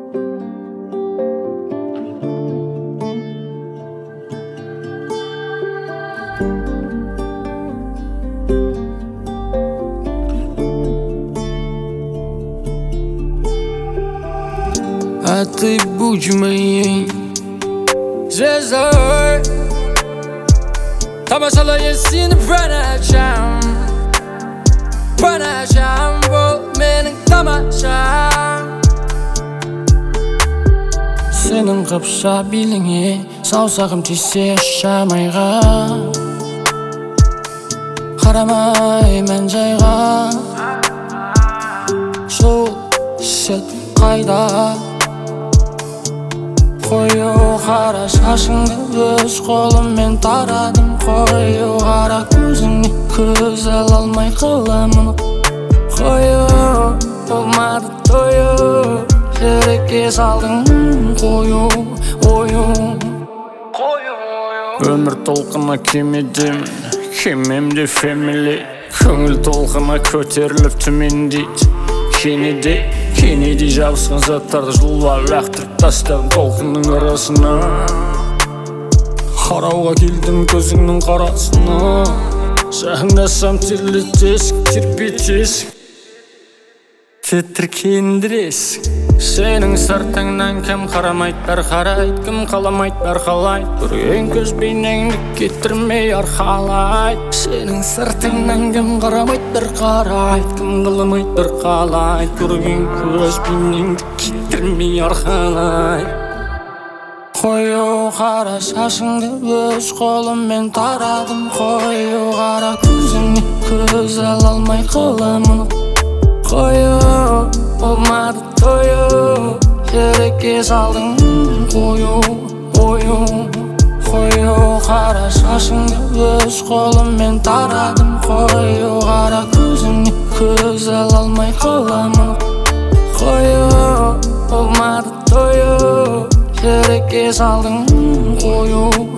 А ты будь моей звездой, тамашалай сені бір ночам бол менің тамашам. Сенің қапша беліңе саусағым тисе шамайға, қарамай мән жайға. Жол шет қайда, қою қара шашыңды өз қолыммен тарадым. Қою қара көзіңе көз ала алмай қаламын. Қою болмады тою, жүрекке салдың қою ойың. Өмір толқына кемедемін, кемемде фэмили. Көңіл толқына көтеріліп төмендейді. Кенеде жабысқан заттарды жұлып лақтырып тастадым толқынның арасына. Қарауға келдім көзіңнің қарасына, жақындасам терлетесің, тербетесің, тітіркендіресің. Сенің сыртыңнан кім қарамайды, бәрі қарайды, кім қаламайды, бәрі қалайды. Көрген көз бейнеңді кетірмей арқалайды. Сенің сыртыңнан кім қарамайды, бәрі қарайды, кім қаламайды, бәрі қалайды. Көрген көз бейнеңді кетірмей арқалайды. Қою қара шашыңды өз қолыммен тарадым. Қою қара көзіңе көз ала алмай қаламын. Қою болмады тою, жүрекке салдың қою ойың. Қою қара шашыңды өз қолыммен тарадым. Қою қара көзіңе көз ала алмай қаламын. Қою болмады тою, жүрекке салдың қою